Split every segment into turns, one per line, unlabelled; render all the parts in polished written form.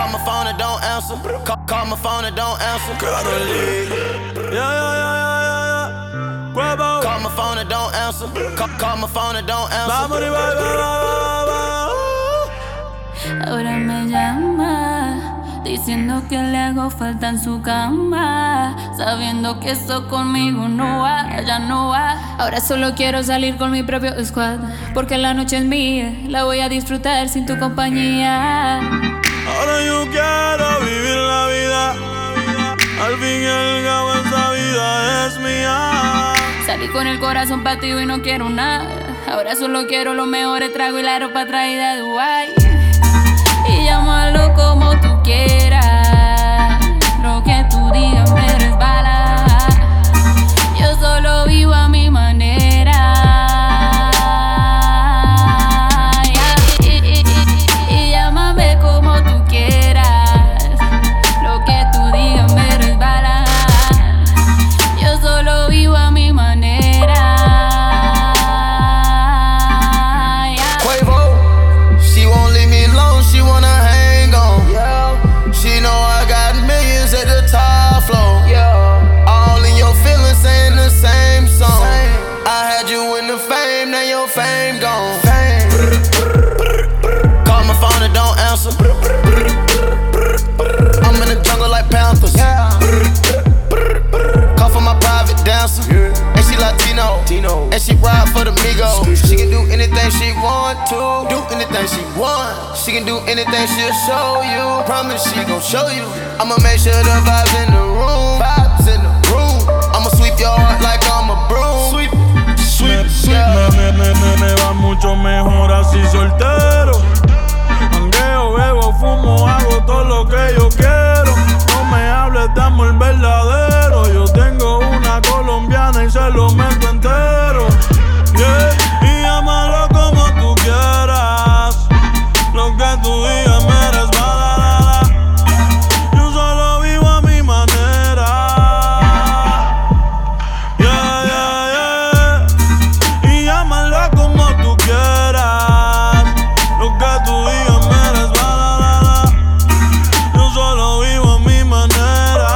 Call my phone and don't answer. Call my phone and don't answer.
Karoli. Huevo.
Call my phone and don't answer. Call my phone and don't answer.
Vamos y va.
Ahora me llama, diciendo que le hago falta en su cama, sabiendo que esto conmigo no va, ya no va. Ahora solo quiero salir con mi propio squad, porque la noche es mía, la voy a disfrutar sin tu compañía.
Ahora yo quiero vivir la vida, al fin y al cabo esa vida es mía.
Salí con el corazón partido y no quiero nada, ahora solo quiero los mejores tragos y la ropa traída de Dubái. Y llámalo como tú quieras, lo que tú digas me resbala. Yo solo vivo a mi manera. Y llámame como tú quieras, lo que tú digas me resbala. Yo solo vivo a mi manera.
She won't leave me alone, she wanna hang on. Yeah. She know I got millions at the top floor. Yeah. All in your feelings saying the same song. I had you in the fame, now your fame gone. Call my phone and don't answer. I'm in the jungle like Panthers. Call for my private dancer. And she Latino. And she ride for the Migos. She can do anything she want to. Do anything she want. She can do anything she'll show you. Promise she gon' show you. I'ma make sure the vibes in the room. Vibes in the room. I'ma sweep your heart like I'm a broom. Sweep.
Me va mucho mejor así soltero. Jangueo, bebo, fumo, hago todo lo que yo quiero. No me hables de amor verdadero. Yo tengo una colombiana y se lo meto entero. Yeah. Y llámalo como tú quieras, lo que tú digas me resbala. Yo solo vivo a mi manera. Yeah. Y llámalo como tú quieras, lo que tú digas me resbala. Yo solo vivo a mi manera.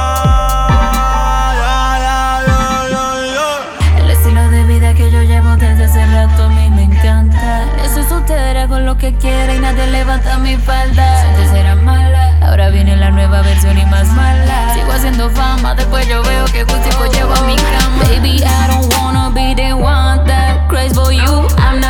El estilo de vida que yo llevo desde hace rato a mí me encanta. Estoy soltera con lo que quiera y nadie levanta mi falda. Antes era mala, ahora viene la nueva versión y más mala. Sigo haciendo fama, después yo veo que gustico llevo a mi cama. Baby, I don't wanna be the one that crazy for you. I'm